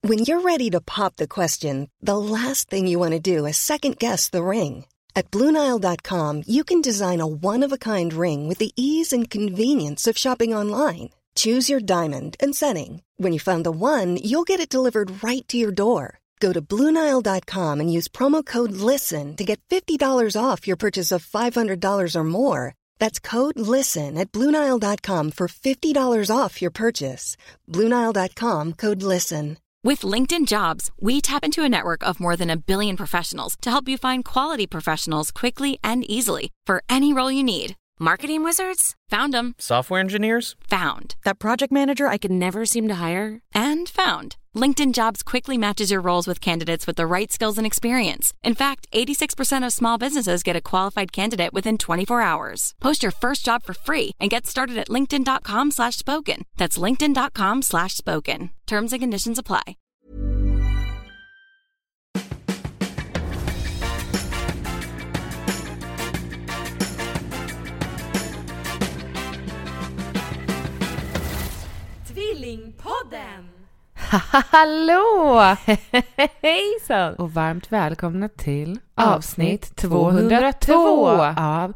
When you're ready to pop the question, the last thing you want to do is second-guess the ring. At BlueNile.com, you can design a one-of-a-kind ring with the ease and convenience of shopping online. Choose your diamond and setting. When you find the one, you'll get it delivered right to your door. Go to BlueNile.com and use promo code LISTEN to get $50 off your purchase of $500 or more. That's code LISTEN at BlueNile.com for $50 off your purchase. BlueNile.com, code LISTEN. With LinkedIn Jobs, we tap into a network of more than 1 billion professionals to help you find quality professionals quickly and easily for any role you need. Marketing wizards? Found them. Software engineers? Found. That project manager I could never seem to hire? And found. LinkedIn Jobs quickly matches your roles with candidates with the right skills and experience. In fact, 86% of small businesses get a qualified candidate within 24 hours. Post your first job for free and get started at linkedin.com/spoken. That's linkedin.com/spoken. Terms and conditions apply. Tvillingpodden! Hallå! Hejsan! Och varmt välkomna till avsnitt 202 av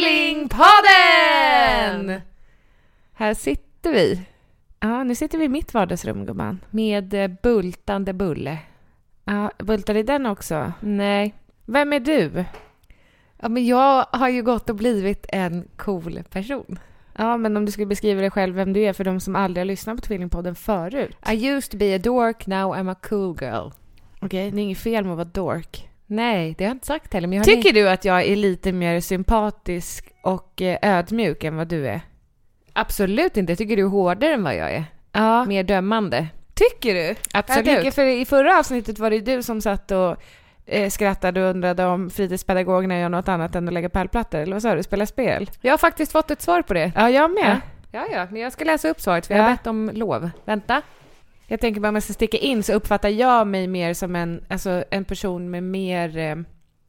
Tvillingpodden! Här sitter vi. Ja, nu sitter vi i mitt vardagsrum, gumman. Med bultande bulle. Ja, bultar i den också? Nej. Vem är du? Ja, men jag har ju gått och blivit en cool person. Ja, men om du skulle beskriva dig själv vem du är för de som aldrig har lyssnat på Tvillingpodden förut. I used to be a dork, now I'm a cool girl. Okej, det är inget fel med att vara dork. Nej, det har jag inte sagt heller. Men tycker du att jag är lite mer sympatisk och ödmjuk än vad du är? Absolut inte. Jag tycker du är hårdare än vad jag är. Ja. Mer dömande. Tycker du? Absolut. Jag tycker, för i förra avsnittet var det du som satt och skrattade och undrade om fritidspedagogerna gör något annat än att lägga pärlplattor. Eller vad sa du? Spela spel? Jag har faktiskt fått ett svar på det. Ja, jag med. Ja, men jag ska läsa upp svaret för jag har bett om lov. Vänta. Jag tänker bara om jag ska sticka in så uppfattar jag mig mer som en person med mer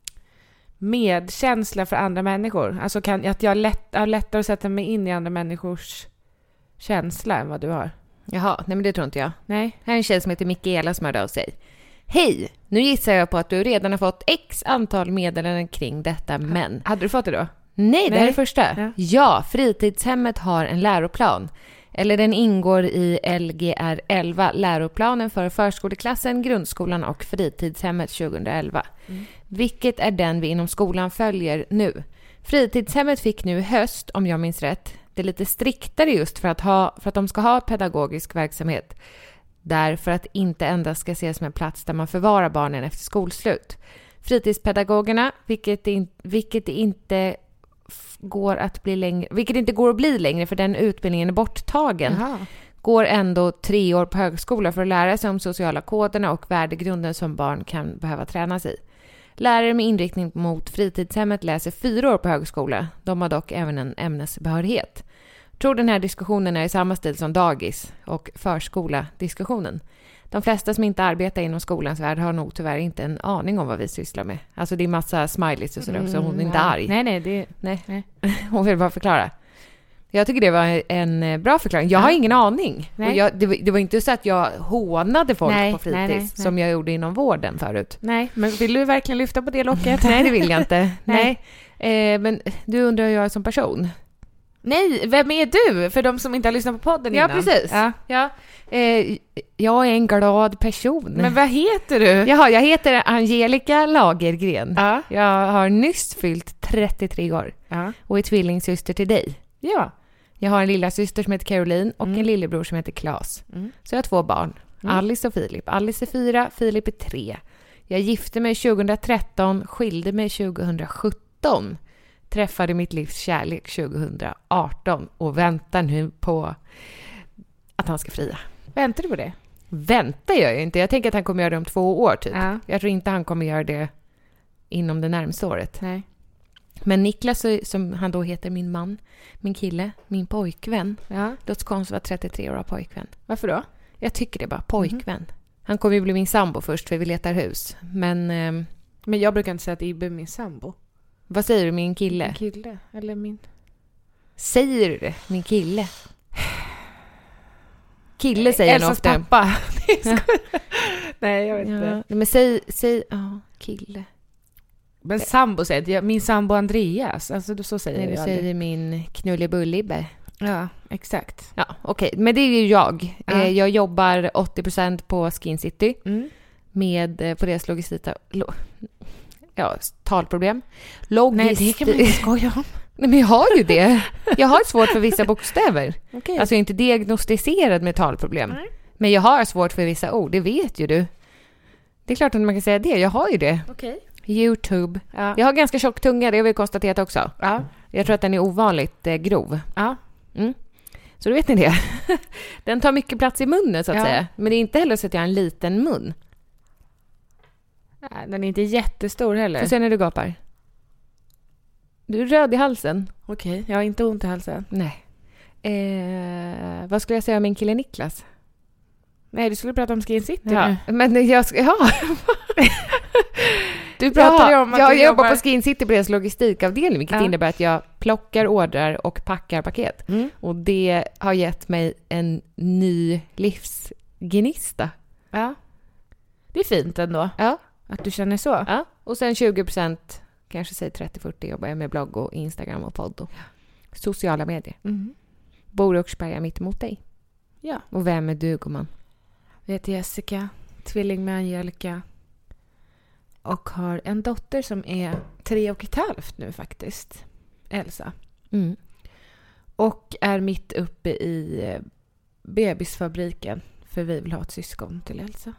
medkänsla för andra människor. Alltså att jag har lättare att sätta mig in i andra människors känsla än vad du har. Jaha, nej men det tror inte jag. Nej. Här är en tjej som heter Mikaela som hörde av sig. Hej, nu gissar jag på att du redan har fått x antal meddelanden kring detta, men... Hade du fått det då? Nej, det här är första. Ja, fritidshemmet har en läroplan. Eller den ingår i Lgr 11, läroplanen för förskoleklassen, grundskolan och fritidshemmet 2011. Vilket är den vi inom skolan följer nu. Fritidshemmet fick nu i höst, om jag minns rätt, det är lite striktare just för att de ska ha pedagogisk verksamhet. Därför att inte endast ska ses som en plats där man förvarar barnen efter skolslut. Fritidspedagogerna, vilket inte går att bli längre för den utbildningen är borttagen. Aha. Går ändå 3 år på högskola för att lära sig om sociala koderna och värdegrunden som barn kan behöva tränas i. Lärare med inriktning mot fritidshemmet läser 4 år på högskola. De har dock även en ämnesbehörighet. Jag tror den här diskussionen är i samma stil som dagis och förskola-diskussionen. De flesta som inte arbetar inom skolans värld har nog tyvärr inte en aning om vad vi sysslar med. Alltså det är massa smileys och sådär, så hon är inte arg. Nej. Hon vill bara förklara. Jag tycker det var en bra förklaring. Jag har ingen aning. Och det var inte så att jag hånade folk på fritids som jag gjorde inom vården förut. Nej, men vill du verkligen lyfta på det locket? Nej, det vill jag inte. Nej. Men du undrar hur jag är som person. Nej, vem är du? För de som inte har lyssnat på podden innan. Ja, precis. Ja. Jag är en glad person. Men vad heter du? Jaha, jag heter Angelica Lagergren. Ja. Jag har nyss fyllt 33 år. Ja. Och är tvillingsyster till dig. Ja. Jag har en lilla syster som heter Caroline och en lillebror som heter Claes. Så jag har 2 barn. Alice och Filip. Alice är 4, Filip är 3. Jag gifte mig 2013, skilde mig 2017. Träffade mitt livs kärlek 2018 och väntar nu på att han ska fria. Väntar du på det? Väntar jag ju inte. Jag tänker att han kommer göra det om 2 år typ. Ja. Jag tror inte han kommer göra det inom det närmaste året. Nej. Men Niklas, som han då heter, min man, min kille, min pojkvän. Ja. Låt konstigt vara 33 år av pojkvän. Varför då? Jag tycker det bara, pojkvän. Han kommer ju bli min sambo först för vi letar hus. Men jag brukar inte säga att Ibbe är min sambo. Vad säger du, min kille? Min kille, eller min... Säger du det, min kille? Kille säger Elsas ofta. pappa. Nej, jag vet inte. Men säg kille. Men sambo säger min sambo Andreas. Alltså så säger du jag säger min knullebullibe. Ja, exakt. Ja, okej. Men det är ju jag. Jag jobbar 80% på Skin City med på deras talproblem. Nej, det kan man inte skoja om. Nej, men jag har ju det. Jag har svårt för vissa bokstäver. Okay. Alltså inte diagnostiserad med talproblem. Nej. Men jag har svårt för vissa ord, det vet ju du. Det är klart att man kan säga det, jag har ju det. Okej. YouTube. Ja. Jag har ganska tjock tunga, det har vi konstaterat också. Ja. Jag tror att den är ovanligt grov. Ja. Så då vet ni det. Den tar mycket plats i munnen så att säga. Men det är inte heller så att jag har en liten mun. Nej, den är inte jättestor heller. Får se när du gapar. Du är röd i halsen. Okej, jag har inte ont i halsen. Nej. Vad skulle jag säga om min kille Niklas? Nej, du skulle prata om Skin City nu. Men jag ska... Du pratade om att jag jobbar på Skin City på deras logistikavdelning, vilket innebär att jag plockar ordrar och packar paket. Och det har gett mig en ny livsgnista. Ja. Det är fint ändå. Ja. Att du känner så. Ja. Och sen 20%, kanske säg 30-40, jobbar jag med blogg och Instagram och podd och sociala medier. Bor i Oxberga mitt emot dig. Ja. Och vem är du, gumman? Jag heter Jessica, tvilling med Angelica. Och har en dotter som är 3,5 nu faktiskt. Elsa. Och är mitt uppe i bebisfabriken. För vi vill ha ett syskon till Elsa.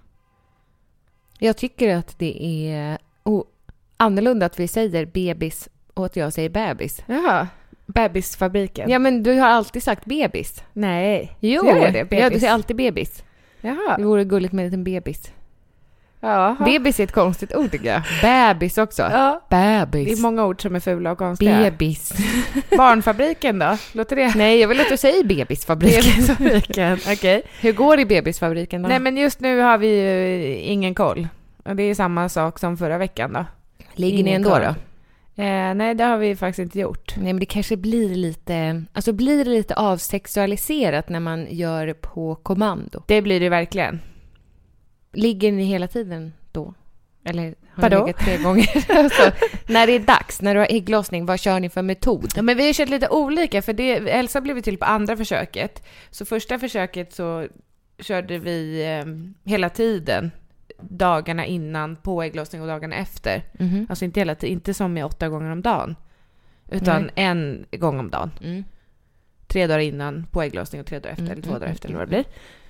Jag tycker att det är annorlunda att vi säger bebis och att jag säger bebis. Jaha, bebisfabriken. Ja, men du har alltid sagt bebis. Nej. Jo, det, bebis. Ja, du säger alltid bebis. Jaha. Det vore gulligt med en liten bebis. Jaha. Bebis är ett konstigt ord, tycker jag. Bebis också. Ja. Bebis. Det är många ord som är fula och konstiga. Bebis. Barnfabriken då? Låter det? Nej, jag vill att du säger bebisfabriken. Bebisfabriken, okej. Hur går det i bebisfabriken då? Nej, men just nu har vi ju ingen koll. Och det är samma sak som förra veckan då. Ligger ni ändå då? Nej, det har vi faktiskt inte gjort. Nej, men det kanske blir lite... Alltså blir det lite avsexualiserat när man gör på kommando? Det blir det verkligen. Ligger ni hela tiden då? Eller har Vadå? ni legat 3 gånger? Alltså, när det är dags, när du har ägglossning, vad kör ni för metod? Ja, men vi har kört lite olika, för Elsa blev till på andra försöket. Så första försöket så körde vi hela tiden, dagarna innan på ägglossning och dagarna efter. Alltså inte hela tiden, inte som med 8 gånger om dagen, utan 1 gång om dagen. 3 dagar innan på ägglossning och 3 dagar efter, eller 2 dagar efter, eller vad det blir.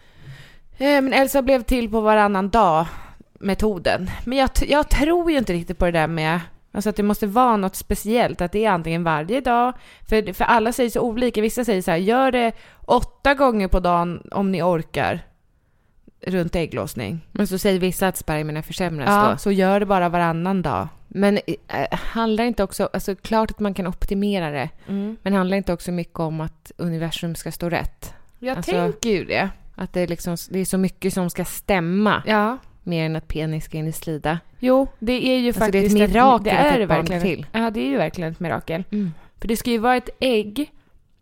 Men Elsa blev till på varannan dag metoden. Men jag tror ju inte riktigt på det där med alltså att det måste vara något speciellt, att det är antingen varje dag, för alla säger så olika. Vissa säger så här, gör det 8 gånger på dagen om ni orkar runt ägglossning. Men så säger vissa att spermierna försämras då. Så gör det bara varannan dag. Men handlar inte också, alltså klart att man kan optimera det, men handlar inte också mycket om att universum ska stå rätt? Jag tänker ju det. Att det är så mycket som ska stämma. Ja. Mer än att penis ska in i slida. Jo, det är ju alltså faktiskt det är ett mirakel det är att ett barn verkligen till. Ja, det är ju verkligen ett mirakel. För det ska ju vara ett ägg.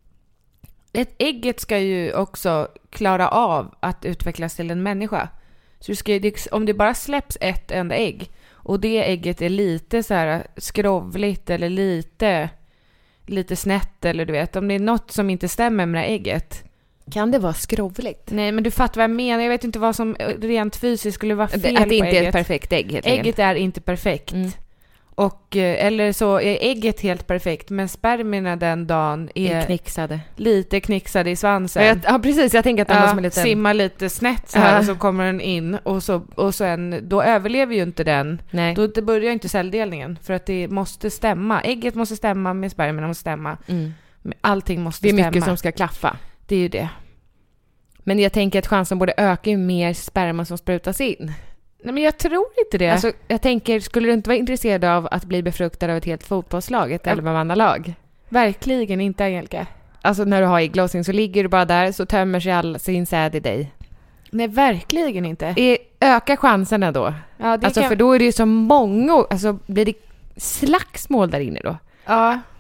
Ägget ska ju också klara av att utvecklas till en människa. Så om det bara släpps ett enda ägg och det ägget är lite så här skrovligt eller lite snett, eller du vet, om det är något som inte stämmer med det här ägget. Kan det vara skrovligt? Nej, men du fattar vad jag menar. Jag vet inte vad som rent fysiskt skulle vara fel att det inte ägget. är ett perfekt ägg, helt enkelt. Ägget är inte perfekt. Och, eller så är ägget helt perfekt, men spermierna den dagen är knixade. Lite knixade i svansen. Ja, precis. Jag tänker att den som är lite... simmar lite snett så här och så kommer den in och sen, då överlever ju inte den. Nej. Då det börjar inte celldelningen, för att det måste stämma. Ägget måste stämma med spermierna måste stämma. Allting måste stämma. Det är mycket som ska klaffa. Det är ju det. Men jag tänker att chansen borde öka ju mer sperma som sprutas in. Nej, men jag tror inte det. Alltså, jag tänker, skulle du inte vara intresserad av att bli befruktad av ett helt fotbollslag, ett 11-mannalag? Verkligen inte, Angelica. Alltså när du har ägglossning så ligger du bara där, så tömmer sig all sin säd i dig. Nej, verkligen inte. Ökar chanserna då? Ja, det alltså, för då är det ju så många, alltså blir det slagsmål där inne då? Ja.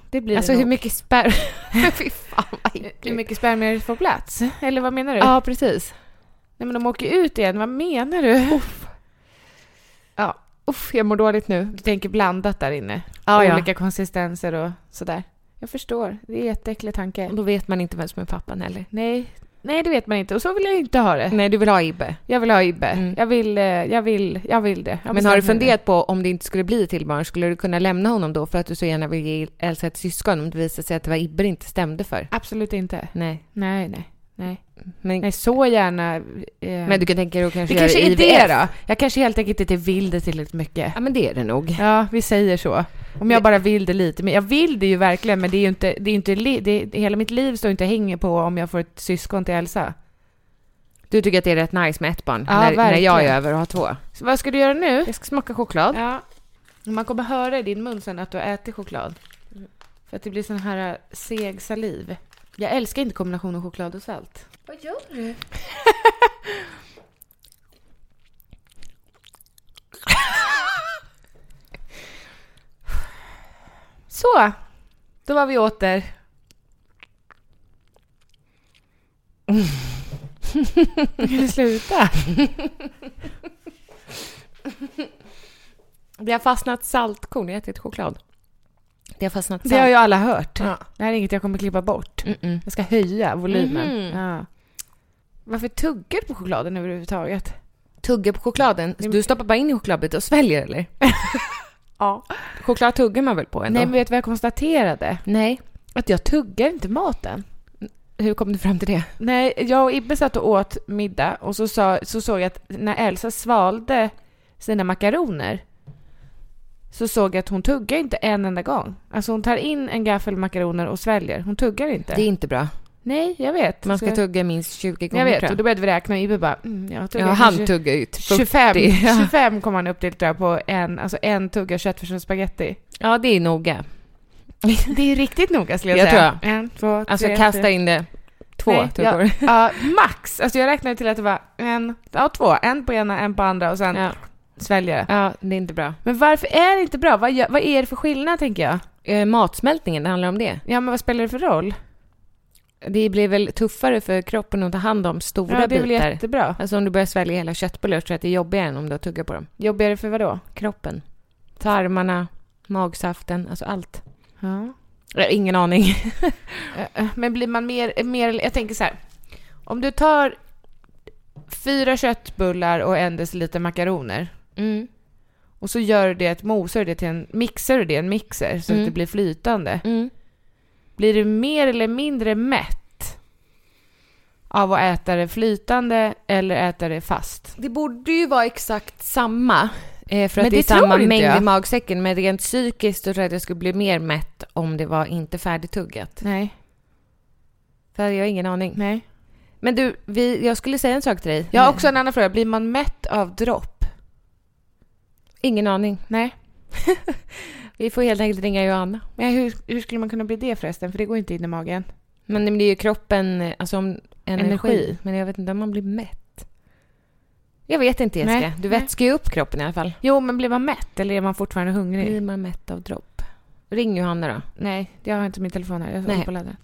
det blir alltså det hur nog. mycket Fy fan vad äckligt. Hur mycket spermier får plats? Eller vad menar du? Ja, precis. Nej, men de åker ut igen. Vad menar du? Ja. Jag mår dåligt nu. Du tänker blandat där inne. Ja, Olika konsistenser och sådär. Jag förstår. Det är en jätteäcklig tanke. Och då vet man inte vem som är pappan heller. Nej, det vet man inte. Och så vill jag inte ha det. Nej, du vill ha Ibbe. Jag vill ha Ibbe. Mm. Jag vill det. Men har du funderat på om det inte skulle bli till barn, skulle du kunna lämna honom då för att du så gärna vill ge Elsa ett syskon om det visar sig att det var Ibbe det inte stämde för? Absolut inte. Nej. Nej, så gärna. Men du kan tänka dig att kanske det göra kanske är IVF. det då. Jag kanske helt enkelt inte vill det tillräckligt mycket. Ja, men det är det nog. Ja, vi säger så. Om jag bara vill det lite. Men jag vill det ju verkligen, men det är ju inte hela mitt liv står inte hänger på om jag får ett syskon till Elsa. Du tycker att det är rätt nice med ett barn Ja, när jag är över och har 2. Så vad ska du göra nu? Jag ska smaka choklad. Ja. Man kommer höra i din mun sen att du har ätit choklad. För att det blir sån här seg saliv. Jag älskar inte kombinationen choklad och salt. Vad gör du? Så, då var vi åter. Vill du sluta? Det har fastnat saltkorn. Jag har ätit choklad. Det har fastnat salt. Det har ju alla hört. Ja. Det här är inget jag kommer klippa bort. Mm-mm. Jag ska höja volymen. Mhm. Ja. Varför tuggar du på chokladen överhuvudtaget? Tuggar på chokladen. Du stoppar bara in i chokladbit och sväljer, eller? Ja. Choklad tuggar man väl på ändå? Nej, men vet du vad jag konstaterade? Nej. Att jag tuggar inte maten. Hur kom du fram till det? Nej, jag och Ibbe satt och åt middag och så såg jag att när Elsa svalde sina makaroner så såg jag att hon tuggar inte en enda gång. Alltså hon tar in en gaffel makaroner och sväljer. Hon tuggar inte. Det är inte bra. Nej, jag vet. Man ska tugga minst 20 gånger. Jag vet, tror och då började vi räkna och Ibbe bara, jag tuggar. Ja, han tuggar ut 40. 25 kom han upp till, tror jag, på en tugga köttfärs och spaghetti. Ja, det är noga. Det är riktigt noga, skulle jag Jag säga. tror 1, 2, 3, Alltså kasta in det 2 tuggor. Ja, max. Alltså jag räknade till att det var 2. En på ena, en på andra och sen svälja. Ja, det är inte bra. Men varför är det inte bra? Vad är det för skillnad, tänker jag? Matsmältningen, det handlar om det. Ja, men vad spelar det för roll? Det blir väl tuffare för kroppen att ta hand om stora bitar. Ja, det är väl jättebra. Alltså om du börjar svälja hela köttbullar så tror jag att det är jobbigare än om du tuggar på dem. Jobbigare för vad då? Kroppen. Tarmarna, magsaften, alltså allt. Ja. Jag har ingen aning. Men blir man mer... Jag tänker så här. Om du tar 4 köttbullar och 1 deciliter makaroner och så gör du det, mixar du det till en mixer så att det blir flytande. Blir du mer eller mindre mätt av att äta det flytande eller äta det fast? Det borde ju vara exakt samma. För att Men det är det tror samma inte mängd jag. i magsäcken. Men rent psykiskt så tror jag att jag skulle bli mer mätt om det var inte färdigtuggat. Nej. För jag har ingen aning. Nej. Men du, jag skulle säga en sak till dig. Jag har också en annan fråga. Blir man mätt av dropp? Ingen aning. Nej. Vi får helt enkelt ringa Johanna. Men hur skulle man kunna bli det förresten? För det går inte in i magen. Men det är ju kroppen, alltså om Energi. Men jag vet inte om man blir mätt. Jag vet inte, Jessica. Nej. Du vätskar ju upp kroppen i alla fall. Jo, men blir man mätt eller är man fortfarande hungrig? Blir man mätt av dropp? Ring Johanna då. Nej, jag har inte min telefon här. Jag Nej. håller på ladden.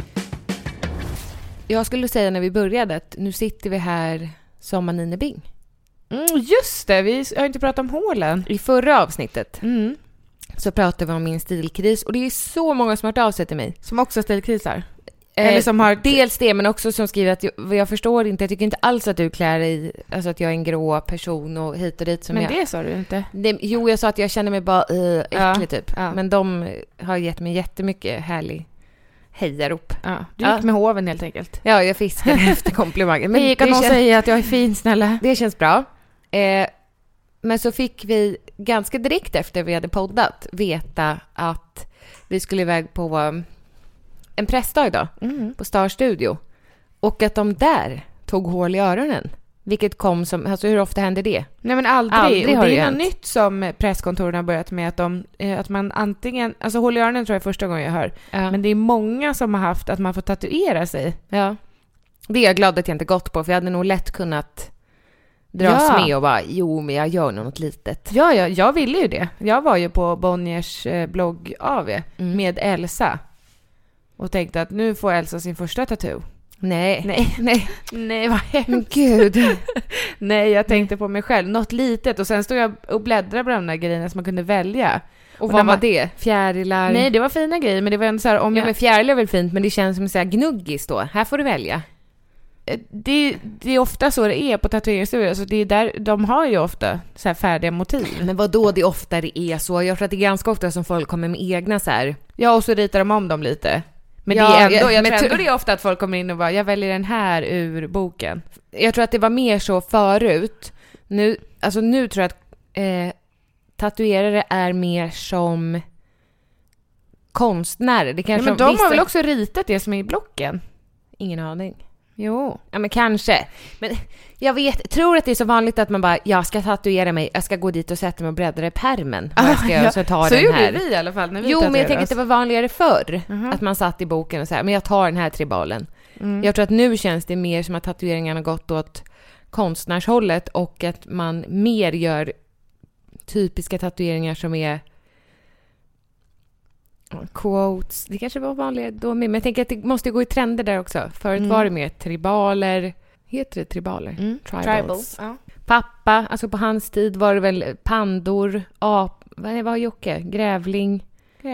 Jag skulle säga när vi började att nu sitter vi här som Anine Bing. Just det, vi har inte pratat om hålen. I förra avsnittet så pratade vi om min stilkris. Och det är så många som har hört av sig till mig. Som också har stilkrisar. Eller som har... Dels det, men också som skriver att jag förstår inte. Jag tycker inte alls att du klär dig, alltså att jag är en grå person och hit och dit som Men jag... det sa du inte. Jo, jag sa att jag känner mig bara äcklig typ. Ja. Men de har gett mig jättemycket härlig hejarop. Ja, du gick med hoven helt enkelt. Ja, jag fiskade efter komplimanger. Men det kan någon säga att jag är fin, snälla. Det känns bra. Men så fick vi ganska direkt efter vi hade poddat veta att vi skulle iväg på en pressdag idag på Star Studio. Och att de där tog hål i öronen. Vilket kom som... Alltså hur ofta händer det? Nej, men aldrig. Har Och det det är hänt. något nytt som presskontoren har börjat med. Att man antingen... Alltså hål i öronen tror jag är första gången jag hör. Ja. Men det är många som har haft att man får tatuera sig. Ja. Det är jag glad att jag inte gått på. För jag hade nog lätt kunnat dras med och bara, jo men jag gör något litet. Ja, jag ville ju det. Jag var ju på Bonniers blogg AV med Elsa. Och tänkte att nu får Elsa sin första tattoo. Nej, vad hemskt. Gud. Nej, jag tänkte på mig själv. Något litet. Och sen stod jag och bläddrade på de där grejerna som man kunde välja. Och vad var det? Fjärilar? Nej, det var fina grejer. Men det var ändå så här, om men fjärilar är väl fint, men det känns som så här gnuggis då. Här får du välja. Det är ofta så det är på tatueringsstudior. Alltså det är där, de har ju ofta så här färdiga motiv. Men vad då det ofta det är så? Jag tror att det är ganska ofta som folk kommer med egna så här. Ja, och så ritar de om dem lite. Men det är ändå, jag tror ändå det är ofta att folk kommer in och bara, jag väljer den här ur boken. Jag tror att det var mer så förut. Nu tror jag att tatuerare är mer som konstnärer. Det kanske men de har väl också ritat det som är i blocken? Ingen aning. Jo. Ja, men kanske. Men jag tror att det är så vanligt att man bara, jag ska tatuera mig, jag ska gå dit och sätta mig och bläddra i pärmen. Så gjorde vi i alla fall när vi men jag tänker att det var vanligare förr. Att man satt i boken och så här, men jag tar den här tribalen. Jag tror att nu känns det mer som att tatueringarna gått åt konstnärshållet och att man mer gör typiska tatueringar som är quotes. Det kanske var vanligare då med, men jag tänker att det måste gå i trender där också. Förut var det mer tribaler. Heter det tribaler? Tribals. Ja. Pappa, alltså på hans tid var det väl pandor, vad var Jocke? Grävling.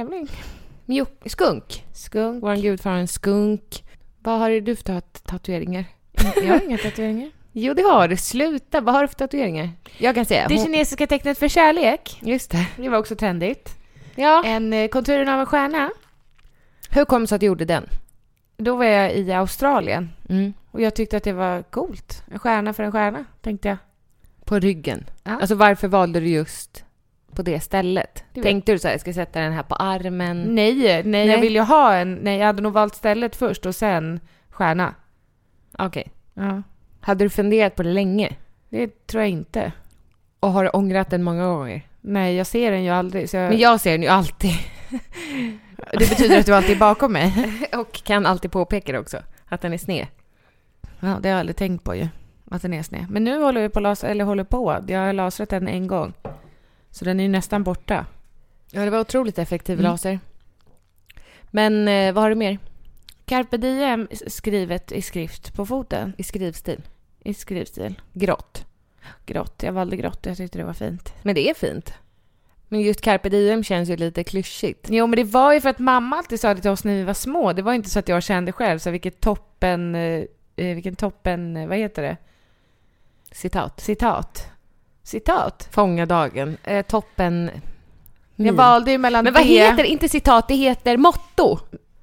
Skunk. Vår gudfar en skunk. Vad har du för tatueringar? Jag har inga tatueringar. Jo, det har du. Sluta. Vad har du för tatueringar? Jag kan säga. Det kinesiska tecknet för kärlek. Just det. Det var också trendigt. Ja. Konturen av en stjärna. Hur kom det så att du gjorde den? Då var jag i Australien. Och jag tyckte att det var coolt. En stjärna för en stjärna, tänkte jag. På ryggen? Ja. Alltså varför valde du just på det stället? Tänkte du så här, jag ska sätta den här på armen? Nej. Jag ville ju ha jag hade nog valt stället först och sen stjärna. Okej. Ja. Hade du funderat på det länge? Det tror jag inte. Och har du ångrat den många gånger? Nej, jag ser den ju aldrig. Men jag ser den ju alltid. Det betyder att du alltid är bakom mig. Och kan alltid påpeka det också. Att den är sned. Ja, det har jag aldrig tänkt på ju. Att den är sned. Men nu håller vi på Jag har lasrat den en gång. Så den är ju nästan borta. Ja, det var otroligt effektiv laser. Men vad har du mer? Carpe diem skrivet i skrift på foten. I skrivstil. Grått. Jag valde grått. Jag tyckte det var fint. Men det är fint. Men just carpe diem känns ju lite klyschigt. Jo, men det var ju för att mamma alltid sa det till oss när vi var små. Det var inte så att jag kände själv så vilken toppen, vad heter det? Citat. Fånga dagen. Toppen. Jag valde ju mellan. Men vad heter inte citat? Det heter motto.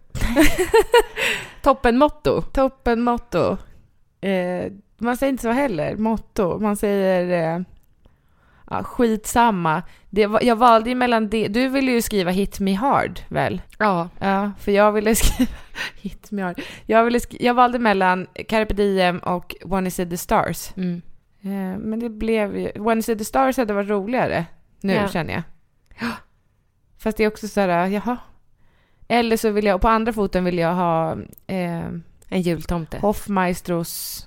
Toppen motto. Man säger inte så heller. Motto. Man säger skitsamma. Jag valde ju mellan det. Du ville ju skriva Hit Me Hard, väl? Ja. Ja, för jag ville skriva Hit Me Hard. Jag valde mellan Carpe Diem och When I See the Stars. Men det blev ju... When I See the Stars hade varit roligare. Nu känner jag. Ja. Fast det är också så här, jaha. Eller så vill jag... På andra foten vill jag ha... en jultomte. Hoffmaestros...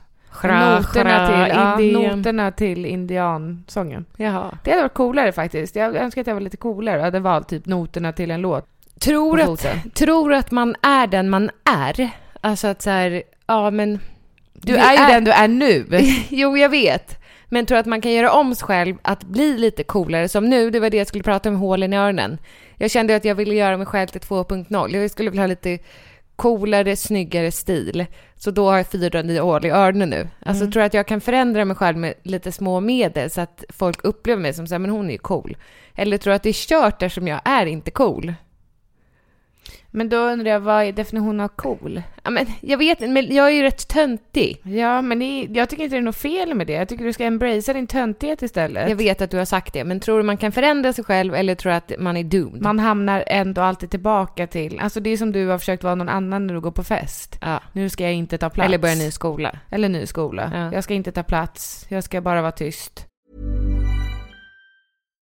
Noterna till indiansången. Jaha. Det hade varit coolare faktiskt. Jag önskar att jag var lite coolare. Jag hade valt typ noterna till en låt. Tror att man är den man är. Alltså att så här, ja men... Du är ju den du är nu. Jo, jag vet. Men tror att man kan göra om sig själv att bli lite coolare. Som nu, det var det jag skulle prata om, hålen i öronen. Jag kände att jag ville göra mig själv till 2.0. Jag skulle vilja ha lite coolare, snyggare stil. Så då har jag 4 hål i öronen nu. Alltså tror att jag kan förändra mig själv med lite små medel så att folk upplever mig som så här, men hon är ju cool. Eller tror att det är kört där som jag är inte cool. Men då undrar jag, vad är definitionen av cool? Ja, men jag vet, men jag är ju rätt töntig. Ja, men jag tycker inte det är något fel med det. Jag tycker du ska embracea din töntighet istället. Jag vet att du har sagt det, men tror du man kan förändra sig själv eller tror att man är doomed? Man hamnar ändå alltid tillbaka till... Alltså det är som du har försökt vara någon annan när du går på fest. Ja. Nu ska jag inte ta plats. Eller börja ny skola. Ja. Jag ska inte ta plats. Jag ska bara vara tyst.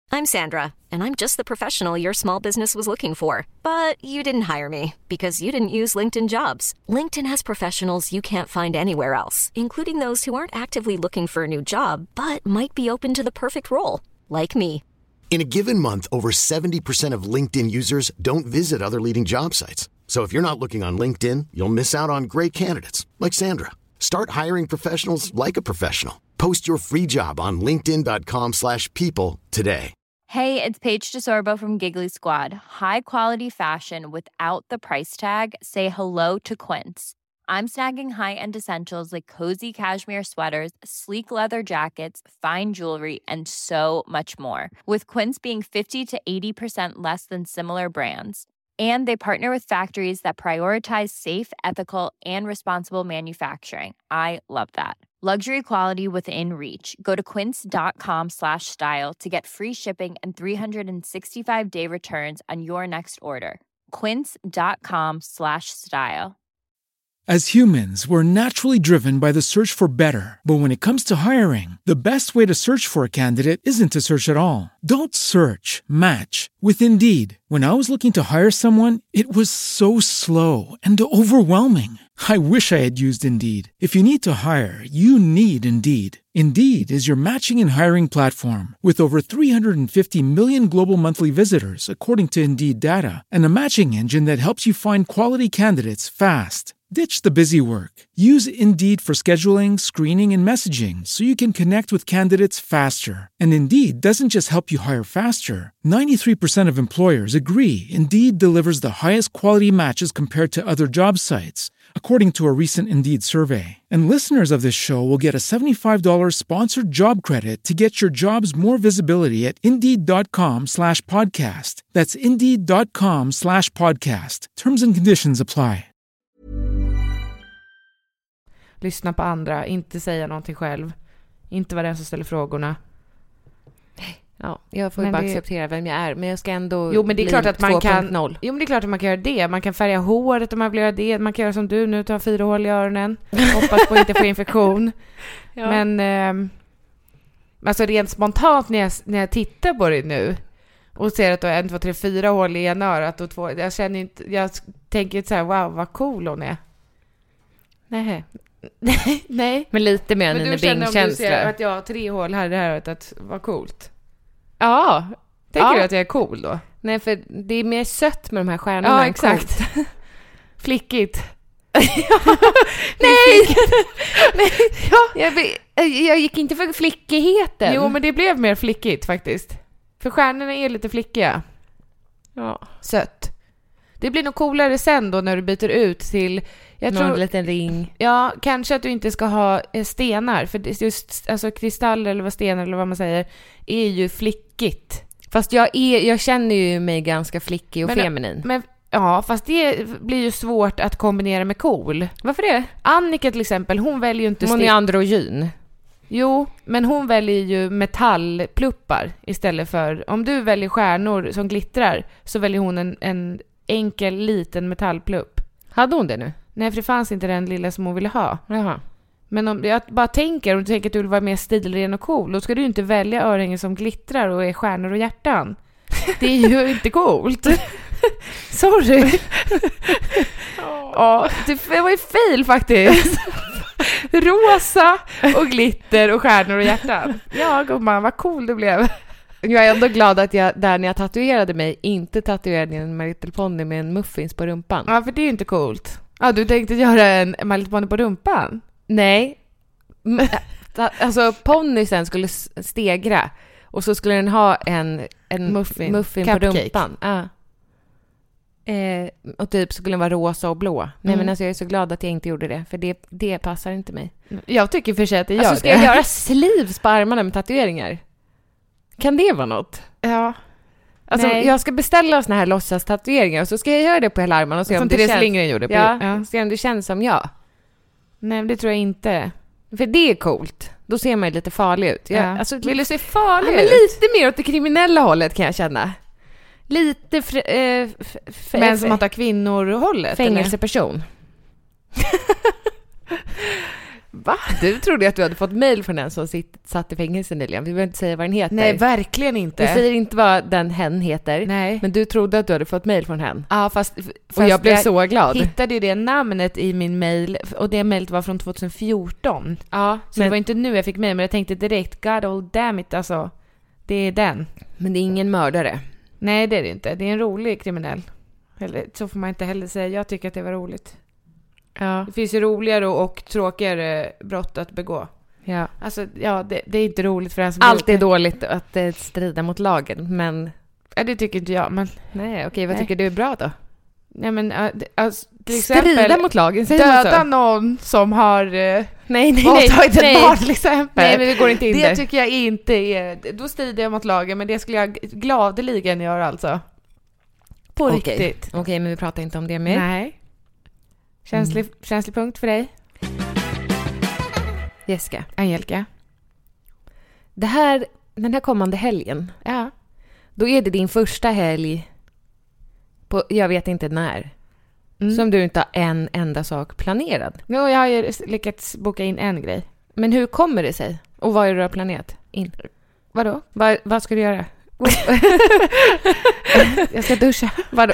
I'm Sandra, and I'm just the professional your small business was looking for. But you didn't hire me because you didn't use LinkedIn Jobs. LinkedIn has professionals you can't find anywhere else, including those who aren't actively looking for a new job, but might be open to the perfect role, like me. In a given month, over 70% of LinkedIn users don't visit other leading job sites. So if you're not looking on LinkedIn, you'll miss out on great candidates like Sandra. Start hiring professionals like a professional. Post your free job on linkedin.com/people today. Hey, it's Paige DeSorbo from Giggly Squad. High quality fashion without the price tag. Say hello to Quince. I'm snagging high-end essentials like cozy cashmere sweaters, sleek leather jackets, fine jewelry, and so much more. With Quince being 50 to 80% less than similar brands. And they partner with factories that prioritize safe, ethical, and responsible manufacturing. I love that. Luxury quality within reach. Go to quince.com/style to get free shipping and 365-day returns on your next order. Quince.com/style. As humans, we're naturally driven by the search for better. But when it comes to hiring, the best way to search for a candidate isn't to search at all. Don't search, match with Indeed. When I was looking to hire someone, it was so slow and overwhelming. I wish I had used Indeed. If you need to hire, you need Indeed. Indeed is your matching and hiring platform with over 350 million global monthly visitors, according to Indeed data, and a matching engine that helps you find quality candidates fast. Ditch the busy work. Use Indeed for scheduling, screening, and messaging so you can connect with candidates faster. And Indeed doesn't just help you hire faster. 93% of employers agree Indeed delivers the highest quality matches compared to other job sites, according to a recent Indeed survey. And listeners of this show will get a $75 sponsored job credit to get your jobs more visibility at Indeed.com/podcast. That's Indeed.com/podcast. Terms and conditions apply. Lyssna på andra, inte säga någonting själv. Inte vara den som ställer frågorna. Ja, jag får ju bara acceptera vem jag är, men jag ska ändå. Jo, men det är klart att man kan. 2.0. Jo, men det är klart att man kan göra det. Man kan färga håret om man vill göra det. Man kan göra som du nu, ta 4 hål i öronen. Hoppas på att inte få infektion. Ja. Men alltså rent spontant när jag tittar på det nu och ser att du har 1, 2, 3, 4 hål i ena örat och 2, jag tänker inte så här, wow, vad cool hon är. Nej. Men lite mer Nina Bing-känsla. Men du ser att jag har 3 hål här i det här örat, att vad coolt. Ja. Tänker du att jag är cool då? Nej, för det är mer sött med de här stjärnorna. Ja, exakt. Flickigt. Nej. Ja. Jag gick inte för flickigheten. Jo, men det blev mer flickigt faktiskt. För stjärnorna är lite flickiga. Ja. Sött. Det blir nog coolare sen då när du byter ut till någon liten ring. Ja, kanske att du inte ska ha stenar. För just alltså kristaller eller vad stenar eller vad man säger är ju flickigt. Fast jag känner ju mig ganska flickig och feminin. Men ja, fast det blir ju svårt att kombinera med cool. Varför det? Annika till exempel, hon väljer ju inte hon är androgyn. Jo, men hon väljer ju metallpluppar istället för, om du väljer stjärnor som glittrar så väljer hon en enkel liten metallplupp. Hade hon det nu? Nej, för det fanns inte den lilla som hon ville ha. Jaha. Men om jag bara tänker, om du tänker att du vill vara mer stilren och cool, då ska du ju inte välja örhängen som glittrar och är stjärnor och hjärtan. Det är ju inte coolt. Sorry. Ja, det var ju fel faktiskt. Rosa och glitter och stjärnor och hjärtan. Ja, gumman, vad cool det blev. Jag är ändå glad att jag, där när jag tatuerade mig, inte tatuerade en My Little Pony med en muffins på rumpan. Ja, för det är ju inte coolt. Ja, du tänkte göra en My Little Pony på rumpan? Nej. Alltså, ponnysen skulle stegra. Och så skulle den ha en muffin på rumpan. Ja. Och typ skulle den vara rosa och blå. Nej, men alltså jag är så glad att jag inte gjorde det. För det passar inte mig. Jag tycker för sig att det gör alltså, ska jag göra sleeves på armarna med tatueringar? Kan det vara något? Ja. Alltså, jag ska beställa såna här låtsas-tatueringar och så ska jag göra det på hela armarna och se som om det Therese känns. Lindgren gjorde. Ja, se om det känns som jag. Nej, men det tror jag inte. För det är coolt. Då ser man ju lite farlig ut. Alltså, vill du se farlig ut? Men lite mer åt det kriminella hållet kan jag känna. Lite men som att ha kvinnor-hållet? Fängelseperson. Va? Du trodde att du hade fått mejl från den som satt i fängelse nyligen. Vi behöver inte säga vad den heter. Nej, verkligen inte. Vi säger inte vad hen heter. Nej. Men du trodde att du hade fått mejl från hen. Ja, fast och jag blev så glad. Jag hittade ju det namnet i min mejl. Och det mejlet var från 2014. Ja, så det var inte nu jag fick mejl. Men jag tänkte direkt, God old damn it, alltså. Det är den. Men det är ingen mördare. Nej, det är det inte. Det är en rolig kriminell. Eller, så får man inte heller säga. Jag tycker att det var roligt. Ja. Det finns ju roligare och tråkigare brott att begå. Ja. Alltså, ja, det är inte roligt för den som... Allt är dåligt att strida mot lagen, men... Ja, det tycker inte jag, men... Nej, okej, vad tycker du är bra då? Nej, men alltså, till exempel... Strida mot lagen, döda någon som har... nej, våldtagit ett barn, till exempel. Nej, men vi går inte in det där. tycker jag inte är... Då strider jag mot lagen, men det skulle jag gladeligen göra, alltså. På riktigt. Okej, men vi pratar inte om det mer. Nej. Känslig punkt för dig? Jessica. Angelica. Den här kommande helgen. Ja. Då är det din första helg på, jag vet inte när. Som du inte har en enda sak planerad. Jo, jag har ju lyckats boka in en grej. Men hur kommer det sig? Och vad är det du har planerat in? Vadå? Vad ska du göra? Jag ska duscha. Vadå?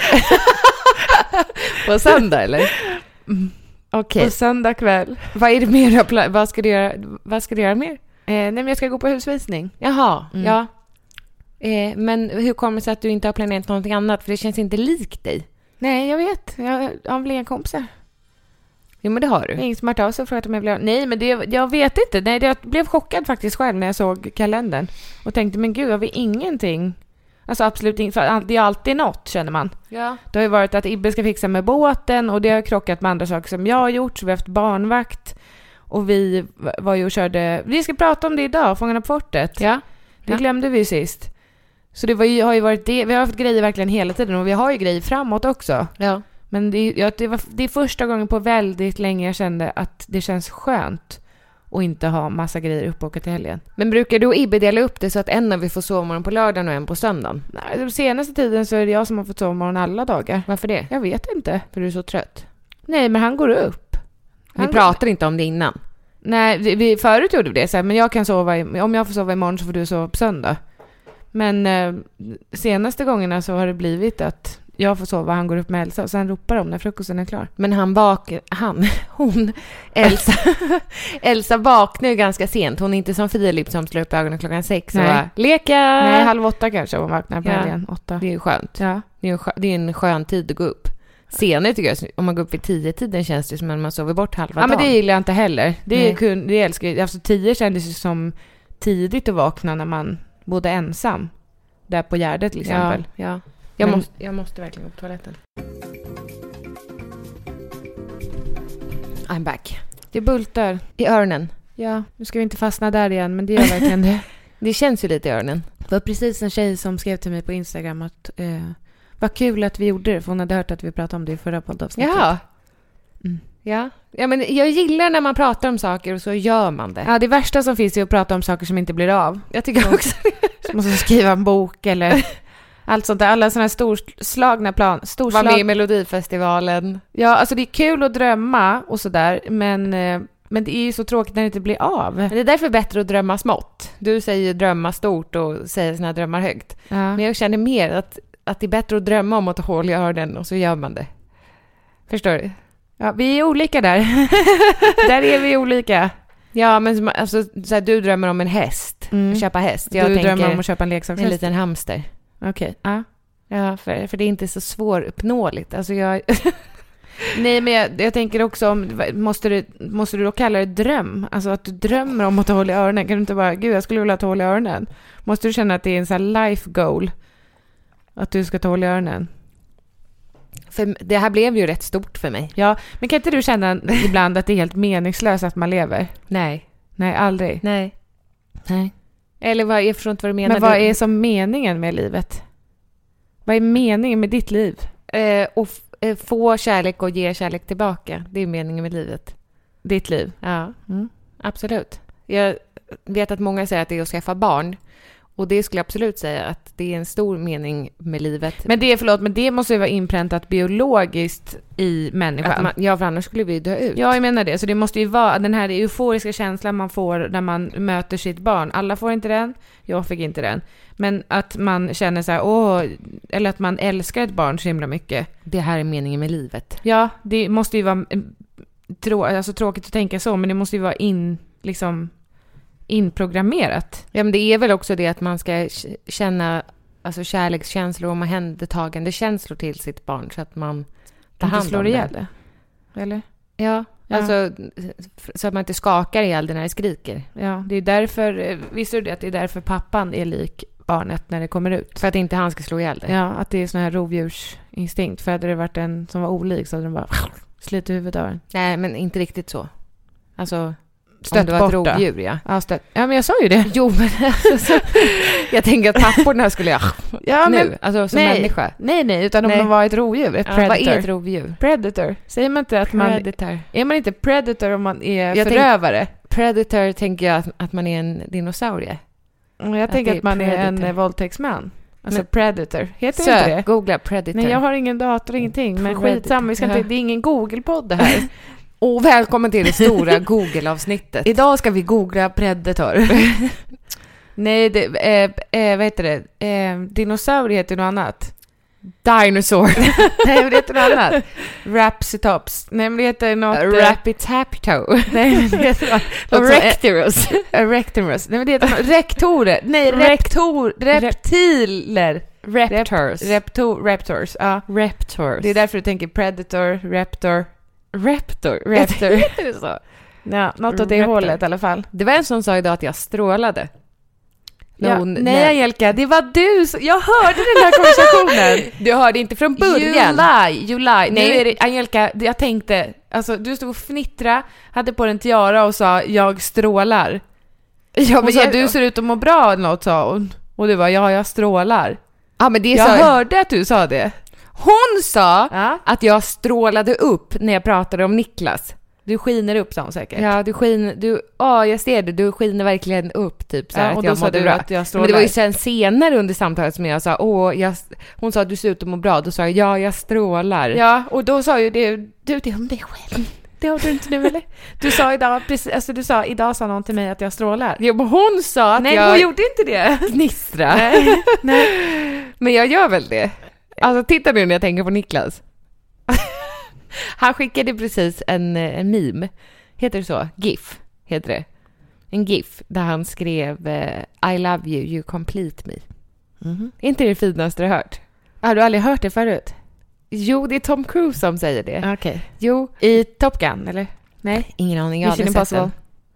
På söndag, eller? Okej. På söndag kväll. Vad är det mer? Vad ska du göra mer? Nej, men jag ska gå på husvisning. Jaha, ja. Men hur kommer det sig att du inte har planerat någonting annat? För det känns inte likt dig. Nej, jag vet. Jag har väl inga kompisar. Jo, men det har du. Ingen som har hört av sig och frågat om jag vill... Nej, men jag vet inte. Nej, jag blev chockad faktiskt själv när jag såg kalendern. Och tänkte, men gud, har vi ingenting? Alltså absolut inget. För det är alltid något, känner man. Ja. Det har ju varit att Ibbe ska fixa med båten. Och det har krockat med andra saker som jag har gjort. Så vi har haft barnvakt. Och vi var ju och körde... Vi ska prata om det idag, Fångarna på fortet. Ja. Det glömde vi ju sist. Så det har ju varit det. Vi har haft grejer verkligen hela tiden. Och vi har ju grejer framåt också. Ja. Men det är första gången på väldigt länge jag kände att det känns skönt att inte ha massa grejer uppbokat till helgen. Men brukar du och Ibbe dela upp det så att en av vi får sovmorgon på lördagen och en på söndagen? Nej, den senaste tiden så är det jag som har fått sovmorgon alla dagar. Varför det? Jag vet inte. För du är så trött? Nej, men han går upp. Vi pratar inte om det innan. Nej, vi förut gjorde vi det. Så här, men jag kan sova, om jag får sova imorgon så får du sova på söndag. Men senaste gångerna så har det blivit att jag får sova, han går upp med Elsa och sen ropar de när frukosten är klar. Men Elsa vaknar ju ganska sent. Hon är inte som Filip som slår upp ögonen 6 och bara, leka! Nej, 7:30 kanske hon vaknar på helgen. 8. Det är ju skönt. Ja. Det är en skön tid att gå upp. Senare tycker jag, om man går upp vid 10-tiden känns det som att man sover bort halva dagen. Ja, men det gillar jag inte heller. Det älskar jag. Alltså 10 kändes ju som tidigt att vakna när man bodde ensam. Där på Gärdet till exempel. Ja. Jag måste verkligen gå på toaletten. I'm back. Det bultar i öronen. Ja, nu ska vi inte fastna där igen, men det gör verkligen det. Det känns ju lite i öronen. Det var precis en tjej som skrev till mig på Instagram att vad kul att vi gjorde det, för hon hade hört att vi pratade om det i förra poddavsnittet. Ja. Ja, men jag gillar när man pratar om saker och så gör man det. Ja, det värsta som finns är att prata om saker som inte blir av. Jag tycker också det. Så måste skriva en bok eller allt sånt där. Alla såna här storslagna plan. Var med i Melodifestivalen. Ja, alltså det är kul att drömma och sådär, men det är ju så tråkigt när det inte blir av. Men det är därför bättre att drömma smått. Du säger drömma stort och säger sina drömmar högt. Ja. Men jag känner mer att det är bättre att drömma om att hålla i öronen och så gör man det. Förstår du? Ja, vi är olika där. Där är vi olika. Ja, men alltså, så här, du drömmer om en häst. Köpa häst. Jag drömmer om att köpa en leksakshäst. En liten hamster. Okej. Ja, för det är inte så svåruppnåeligt. Alltså Nej, men jag tänker också om måste du då kalla det dröm? Alltså att du drömmer om att hålla i öronen. Kan du inte bara, gud, jag skulle vilja ta hålla i öronen. Måste du känna att det är en sån här life goal? Att du ska ta hålla i öronen? För det här blev ju rätt stort för mig. Ja, men kan inte du känna ibland att det är helt meningslöst att man lever? Nej, aldrig. Nej. Eller jag förstår inte vad du menar. Men vad är som meningen med livet? Vad är meningen med ditt liv? Och få kärlek och ge kärlek tillbaka. Det är meningen med livet. Ditt liv? Ja, absolut. Jag vet att många säger att det är att skaffa barn. Och det skulle jag absolut säga att det är en stor mening med livet. Men det måste ju vara inpräntat biologiskt i människan. För annars skulle vi dö ut. Ja, jag menar det. Så det måste ju vara den här euforiska känslan man får när man möter sitt barn. Alla får inte den, jag fick inte den. Men att man känner så här, eller att man älskar ett barn så himla mycket. Det här är meningen med livet. Ja, det måste ju vara tråkigt att tänka så, men det måste ju vara inprogrammerat. Ja, men det är väl också det att man ska känna alltså kärlekskänslor och omhändertagande känslor till sitt barn så att man tar hand om det. Eller? Ja, alltså så att man inte skakar ihjäl det när det skriker. Ja, det är därför, visste du det att det är därför pappan är lik barnet när det kommer ut? För att inte han ska slå ihjäl det. Ja, att det är sån här rovdjursinstinkt. För hade det varit en som var olik så hade den bara slitit huvudet av den. Nej, men inte riktigt så. Alltså stött bort ett rovdjur, ja. Ja, men jag sa ju det. Jo, men jag tänker att papporna skulle alltså som människa. Nej, utan om de var ett rovdjur, ett predator. Vad är ett rovdjur? Predator. Säger man inte att är man inte predator om man är förövare? Predator tänker jag att man är en dinosaurie. Jag tänker att man är en våldtäktsman. Alltså predator. Heter det inte det? Googla predator. Nej, jag har ingen dator, ingenting. Men skitsamma, det är ingen Google-podd det här. Och välkommen till det stora Google-avsnittet. Idag ska vi googla predator. Nej, vad heter det? Dinosaurier heter något annat. Dinosaur. Nej, men det heter något annat. Rapsitops. Nej, men det heter något... Rapitapito. Nej, men det heter något... Rectorus. Rectorus. Nej, men det heter något... Rektorer. Nej, reptiler. Raptors. Raptors, ja. Raptors. Det är därför du tänker predator, raptor. Heter det så? Ja, något åt det hållet i alla fall. Det var en som sa idag att jag strålade. Nej, Angelica, det var du. Jag hörde den här konversationen. Du hörde inte från början. You lie. Nej, är det, Angelica, jag tänkte, alltså du stod och fnittra, hade på en tiara och sa jag strålar. Ja, men du ser ut att må bra eller något, sa hon. Och du var jag strålar. Ja, men jag hörde att du sa det. Hon sa att jag strålade upp när jag pratade om Niklas. Du skiner upp, sa hon säkert. Ja, jag ser det. Du skiner verkligen upp, typ så här, och att då jag sa du bra. att jag strålar. Men det var ju sen senare under samtalet som jag sa, hon sa att du ser ut att må bra. Då sa jag strålar. Ja, och då sa ju det om dig själv. Det har du inte nu, eller? Du sa idag, precis, alltså idag sa någon till mig att jag strålar. Jo, men hon sa att nej, hon gjorde inte det. Gnistra. Nej. Men jag gör väl det. Alltså titta nu när jag tänker på Niklas. Han skickade precis en meme. Heter det så? GIF heter det. En GIF där han skrev I love you, you complete me. Mm-hmm. Inte det finaste du har hört? Har du aldrig hört det förut? Jo, det är Tom Cruise som säger det. Okej. Okay. Jo. I Top Gun, eller? Nej, ingen aning. Jag Mission Impossible.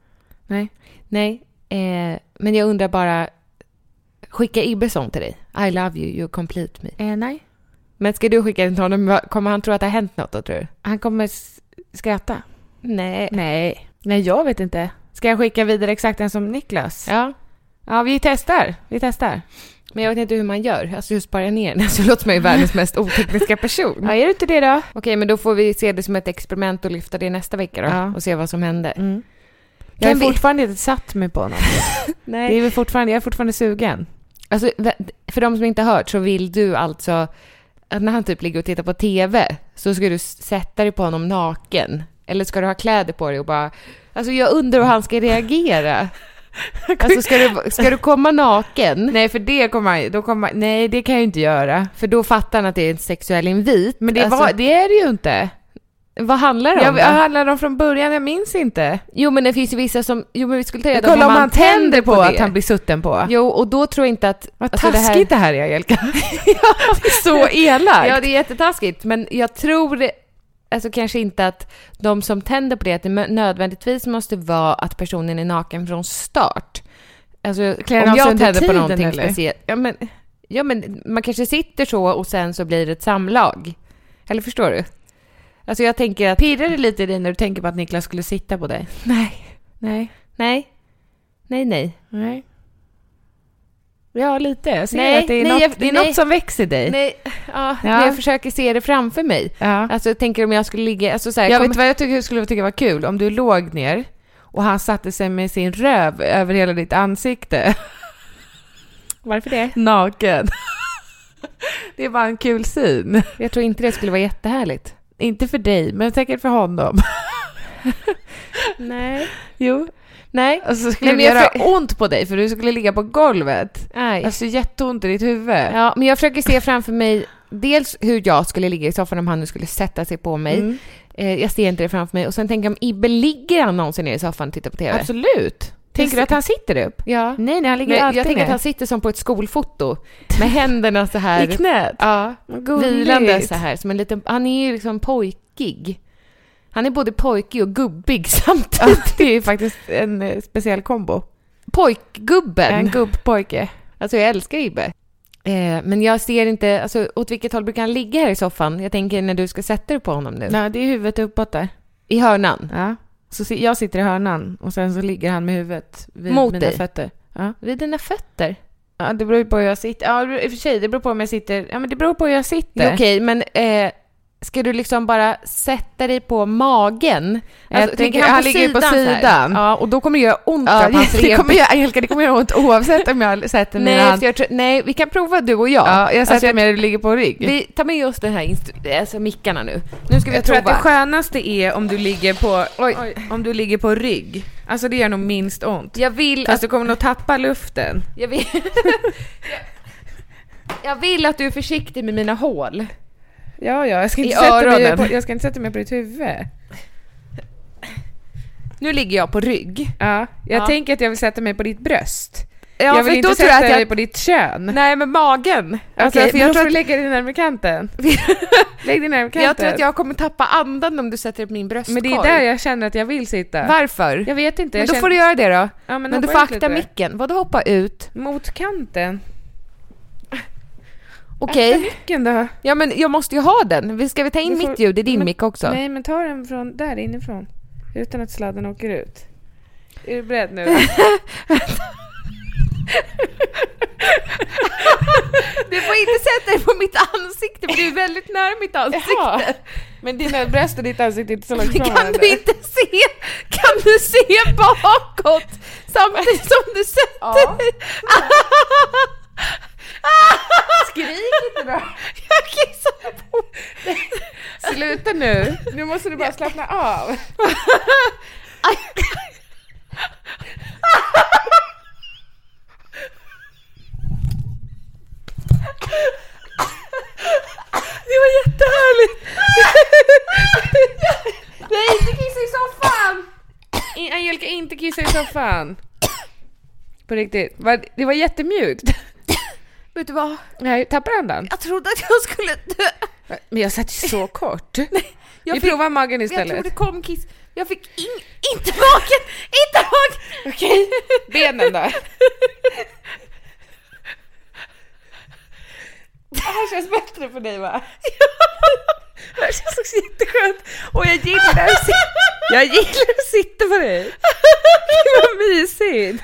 Nej. Men jag undrar bara, skicka Ibesson till dig. I love you, you complete me. Nej. Men ska du skicka den till honom? Kommer han tro att det har hänt något då, tror du? Han kommer skratta. Nej, jag vet inte. Ska jag skicka vidare exakt den som Niklas? Ja, vi testar. Men jag vet inte hur man gör. Alltså just bara ner den. Så låter man ju världens mest otekniska person. Ja, är det inte det då? Okej, men då får vi se det som ett experiment och lyfta det nästa vecka då. Ja. Och se vad som händer. Mm. Jag har fortfarande inte satt mig på något. Nej. Jag är fortfarande sugen. Alltså, för de som inte har hört så vill du alltså att när han typ ligger och tittar på TV så ska du sätta dig på honom naken. Eller ska du ha kläder på dig och bara... Alltså jag undrar hur han ska reagera. Alltså ska du komma naken? Nej, för nej, det kan jag ju inte göra. För då fattar han att det är en sexuell invit. Men det är det ju inte. Vad handlar det om? Jag handlar om från början, jag minns inte. Jo, men det finns ju vissa som... Jo, men vi skulle ta reda på om man tänder på att han blir sutten på. Jo, och då tror jag inte att... Vad taskigt det här är, Angelica. Ja, det är så elakt. Ja, det är jättetaskigt. Men jag tror... Alltså kanske inte att de som tänder på det, att det nödvändigtvis måste vara att personen är naken från start. Alltså om jag tänder på någonting speciellt. Ja, men man kanske sitter så och sen så blir det ett samlag. Eller förstår du? Alltså jag tänker att... Pirrar det lite i dig när du tänker på att Niklas skulle sitta på dig? Nej. Ja, lite. Jag ser att det är något som växer dig. Nej, men jag försöker se det framför mig. Ja. Alltså jag tänker om jag skulle ligga... Alltså, så här, vet vad jag skulle tycka var kul? Om du låg ner och han satte sig med sin röv över hela ditt ansikte. Varför det? Naken. Det är bara en kul syn. Jag tror inte det skulle vara jättehärligt. Inte för dig, men säkert för honom. Nej. Jo. Nej. Och så skulle det göra ont på dig för du skulle ligga på golvet. Nej. Alltså jätteont i ditt huvud. Ja, men jag försöker se framför mig dels hur jag skulle ligga i soffan om han nu skulle sätta sig på mig. Jag ser inte det framför mig. Och sen tänker jag om Ibbe ligger han någonsin ner i soffan och tittar på TV? Absolut. Tänker du att han sitter upp? Ja. Nej, han ligger alltid jag tänker ner. att han sitter som på ett skolfoto med händerna så här i knät. Ja, gulligt. vilande så här som en liten, han är ju liksom pojkig. Han är både pojkig och gubbig samtidigt. Det är faktiskt en speciell kombo. Pojkgubben. En gubbpojke. Alltså jag älskar Ibbe. Men jag ser inte, alltså åt vilket håll brukar han ligga här i soffan? Jag tänker när du ska sätta dig på honom nu. Nej, det är huvudet uppåt där. I hörnan? Ja. Så jag sitter i hörnan och sen så ligger han med huvudet vid mot mina dig. fötter. Ja. Vid dina fötter? Ja, det beror ju på hur jag sitter. Ja, i och för sig, det beror på om jag sitter. Ja, men det beror på hur jag sitter. Ja, okej, men ska du liksom bara sätta dig på magen? Alltså, han ligger ju på sidan. Ja, och då kommer det göra ont av hans det kommer göra ont oavsett om jag sätter mina hand. Nej, vi kan prova du och jag. Ja, jag sätter mig och ligger på rygg. Vi tar med oss den här mickarna nu. Nu ska vi jag prova. tror att det skönaste är om du ligger på om du ligger på rygg. Alltså det gör nog minst ont. Jag vill fast du kommer nog tappa luften. Jag vill att du är försiktig med mina hål. Ja, jag ska inte sätta mig på ditt huvud. Nu ligger jag på rygg. Ja, jag tänker att jag vill sätta mig på ditt bröst. Ja, jag vill inte sätta mig på ditt kön. Nej, men magen. Alltså, för jag tror att lägger dig närmare kanten. Lägg dig närmare kanten. Jag tror att jag kommer tappa andan om du sätter dig på min bröstkorg. Men det är där jag känner att jag vill sitta. Varför? Jag vet inte. Men då får du göra det då. Ja, men du får akta micken. Vadå hoppa ut? Mot kanten. Okej. Micken då? Ja, men jag måste ju ha den. Ska vi ta in mitt ljud i din mick också? Nej, men ta den från där inifrån. Utan att sladden åker ut. Är du beredd nu? Du får inte sätta dig på mitt ansikte, för du är väldigt nära mitt ansikte. Jaha. Men dina bröst och ditt ansikte är inte så långt från varandra. Kan du se bakåt samtidigt som du sätter dig? Skrik inte då. Jag kissar på. Sluta nu. Nu måste du bara slappna av. Det var jättehärligt. Nej, inte kissa i soffan. Angelica, inte kissa i soffan. På riktigt. Det var jättemjukt. Vet du vad? Nej, tappar andan. Jag trodde att jag skulle dö. Men jag satt så kort. Nej, vi provar magen istället. Jag trodde kom kiss. Jag fick inte magen. Inte magen. Okej. Benen då? Det här känns bättre för dig, va? Det här känns också jätteskönt. Och jag gillar att sitta på dig. Det var mysigt.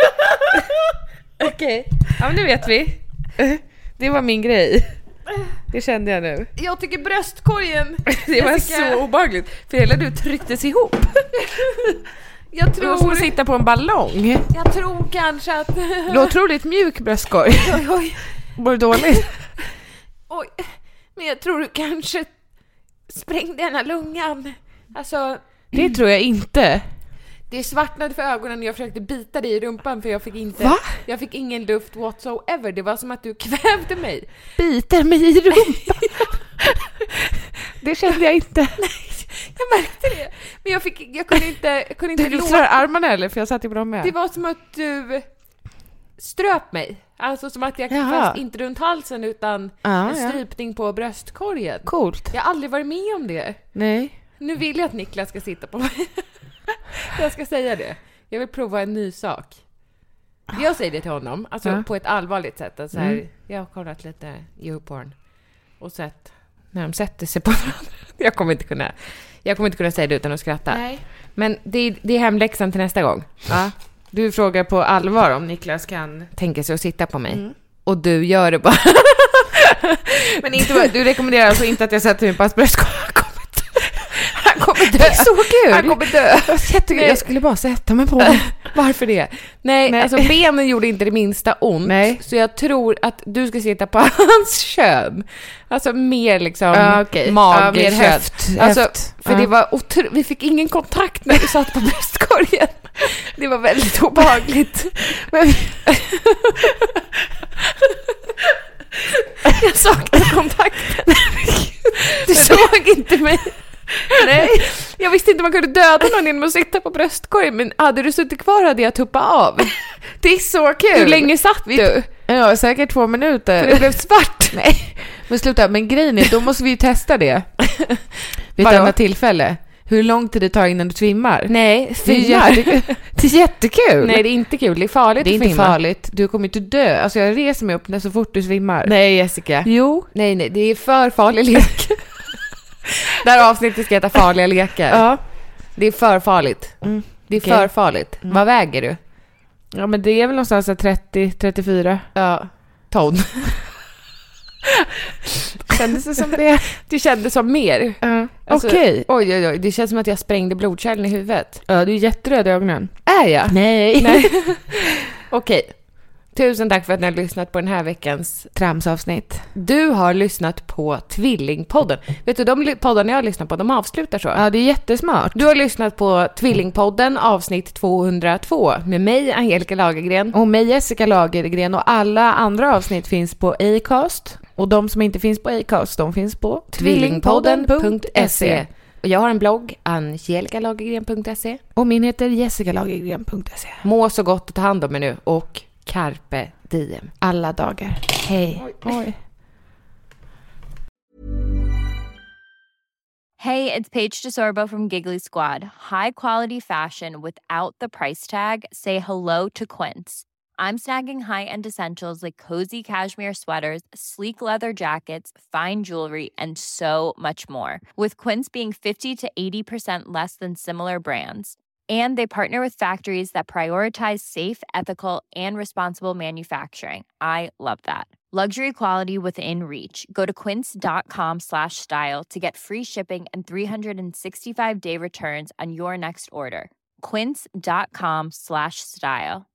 Okej. Ja, men nu vet vi. Det var min grej. Det kände jag nu. Jag tycker bröstkorgen. Det var så obehagligt. För hela du trycktes ihop. Jag tror... Du måste sitta på en ballong. Jag tror kanske att... Du har otroligt mjuk bröstkorg. Oj. Var det dåligt? Oj. Men jag tror du kanske sprängde ena lungan. Alltså... Det tror jag inte. Det svartnade för ögonen när jag försökte bita dig i rumpan, för jag fick inte... Va? Jag fick ingen luft whatsoever. Det var som att du kvävde mig. Biter mig i rumpan? Det kände jag inte. Nej, jag märkte det. Men jag kunde inte du slår armarna eller? För jag satt ju på dem med. Det var som att du ströp mig. Alltså som att jag fast inte runt halsen utan en strypning på bröstkorgen. Coolt. Jag har aldrig varit med om det. Nej. Nu vill jag att Niklas ska sitta på mig. Jag ska säga det. Jag vill prova en ny sak. Jag säger det till honom, alltså på ett allvarligt sätt. Alltså här, jag har kollat lite YouPorn och sett när de sätter sig på varandra. Jag kommer inte kunna säga det utan att skratta. Nej. Men det är hemläxan till nästa gång. Ja. Du frågar på allvar om Niklas kan tänka sig att sitta på mig. Och du gör det bara. Men du rekommenderar alltså inte att jag sätter mig på hans bröstkorg. Han kommer kommer dö. Det är så kul. Han kommer dö. Jättekul. Jag skulle bara sätta mig på honom. Varför det? Nej, alltså benen gjorde inte det minsta ont. Nej. Så jag tror att du ska sitta på hans kön. Alltså mer liksom mage, mer höft. Alltså, för det var vi fick ingen kontakt när vi satt på bröstkorgen. Det var väldigt obehagligt. Men jag saknar kontakten. Du såg inte mig. Nej, jag visste inte man kunde döda någon genom att sitta på bröstkorgen. Men hade du suttit kvar hade jag tuppat av. Det är så kul. Hur länge satt du? Ja, säkert 2 minuter. För det blev svart. Nej, men sluta. Men grejen är, då måste vi ju testa det. Vid ett annat tillfälle. Hur lång tid det tar innan du svimmar? Nej, det är jättekul. Nej, det är inte kul. Det är farligt. Det är att inte svimma. farligt. Du kommer inte dö. Alltså jag reser mig upp så fort du svimmar. Nej, Jessica. Jo. Nej, det är för farlig lek. Det här avsnittet ska heta farliga lekar. Ja. Det är för farligt. Det är för farligt. Vad väger du? Ja, men det är väl någonstans 30-34 ton. Kändes det som det? Det kändes som mer. Alltså, Okej. Oj. Det känns som att jag sprängde blodkärlen i huvudet. Ja, du är jätteröd i ögonen. Är jag? Nej. Okej. Tusen tack för att ni har lyssnat på den här veckans tramsavsnitt. Du har lyssnat på Tvillingpodden. Vet du, de poddarna jag har lyssnat på, de avslutar så. Ja, det är jättesmart. Du har lyssnat på Tvillingpodden, avsnitt 202. Med mig, Angelica Lagergren. Och mig, Jessica Lagergren. Och alla andra avsnitt finns på Acast. Och de som inte finns på Acast, de finns på tvillingpodden.se. Och jag har en blogg, angelicalagergren.se. Och min heter jessicalagergren.se. Må så gott att ta hand om er nu och carpe diem. Alla dagar. Hej. Oj. Hey, it's Paige DeSorbo from Giggly Squad. High quality fashion without the price tag. Say hello to Quince. I'm snagging high-end essentials like cozy cashmere sweaters, sleek leather jackets, fine jewelry, and so much more. With Quince being 50 to 80% less than similar brands. And they partner with factories that prioritize safe, ethical, and responsible manufacturing. I love that. Luxury quality within reach. Go to quince.com/style to get free shipping and 365-day returns on your next order. Quince.com/style.